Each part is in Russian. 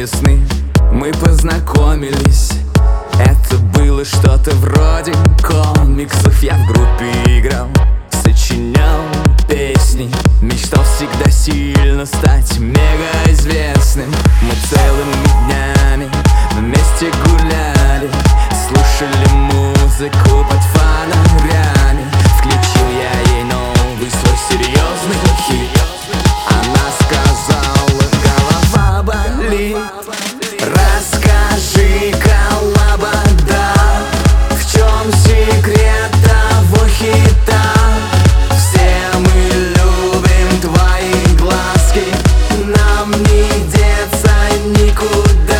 весны мы познакомились. Это было что-то вроде комиксов. Я в группе играл, сочинял песни, мечтал всегда сильно стать мегаизвестным. Мы целыми днями вместе гуляли, слушали музыку под фонарями. Включил я ей новый свой серьезный хит. Она сказала: голова болит. Расскажи-ка, лобода, в чем секрет того хита? Все мы любим твои глазки, нам не деться никуда.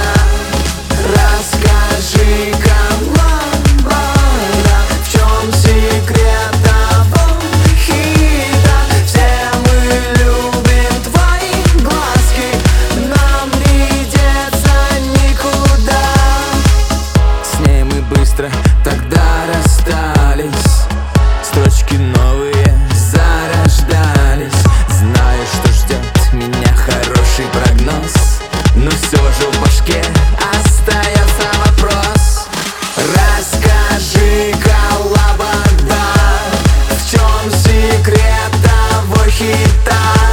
Расскажи-ка, лобода, в чем секрет того хита? Все мы любим твои глазки, нам не деться никуда. С ней мы быстро тогда расстались, строчки новые зарождались. Знаю, что ждет меня хороший прогноз, но все же в башке остается вопрос. Расскажи-ка, лобода, в чем секрет того хита?